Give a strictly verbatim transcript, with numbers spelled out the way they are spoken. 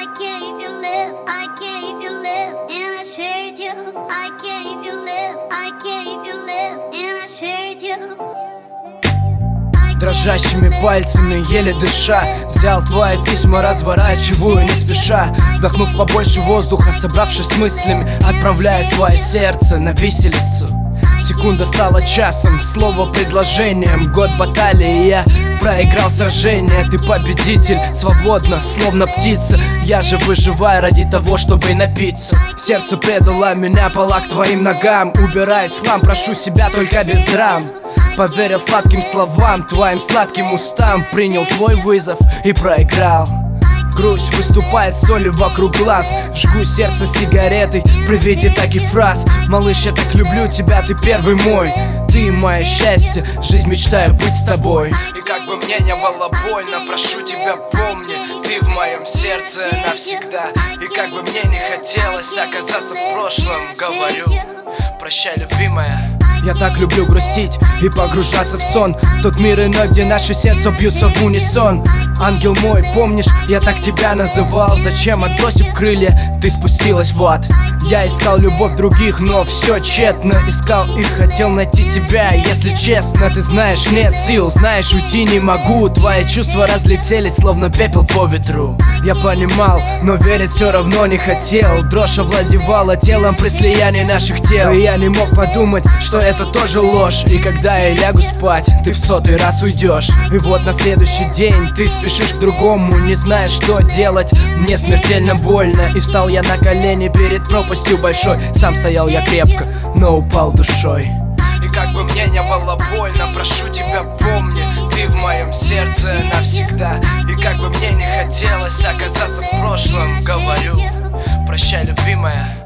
I gave you live, I gave you live, and I shared you. I gave you live, I gave you live, and I shared you. Дрожащими пальцами, еле дыша, взял твои письма, разворачиваю не спеша. Вдохнув побольше воздуха, собравшись с мыслями, отправляя свое сердце на виселицу. Секунда стала часом, слово предложением. Год баталии, я проиграл сражение. Ты победитель, свободно, словно птица. Я же выживаю ради того, чтобы напиться. Сердце предало меня, пала к твоим ногам. Убираясь в хлам, прошу себя только без драм. Поверил сладким словам, твоим сладким устам. Принял твой вызов и проиграл. Грусть выступает солью вокруг глаз. Жгу сердце сигаретой при виде таких фраз. Малыш, я так люблю тебя, ты первый мой. Ты мое счастье, жизнь мечтаю быть с тобой. И как бы мне не было больно, прошу тебя, помни, ты в моем сердце навсегда. И как бы мне не хотелось оказаться в прошлом, говорю, прощай, любимая. Я так люблю грустить и погружаться в сон, в тот мир иной, где наши сердца бьются в унисон. Ангел мой, помнишь, я так тебя называл. Зачем, отбросив крылья, ты спустилась в ад? Я искал любовь других, но все тщетно. Искал и хотел найти тебя, если честно. Ты знаешь, нет сил, знаешь, уйти не могу. Твои чувства разлетелись, словно пепел по ветру. Я понимал, но верить все равно не хотел. Дрожь овладевала телом при слиянии наших тел. И я не мог подумать, что это тоже ложь. И когда я лягу спать, ты в сотый раз уйдешь. И вот на следующий день ты спешишь к другому, не знаешь, что делать. Мне смертельно больно. И встал я на колени перед пропастью большой. Сам стоял я крепко, но упал душой. И как бы мне не было больно, прошу тебя, помни, ты в моем сердце навсегда. И как бы мне не хотелось оказаться в прошлом, говорю, прощай, любимая.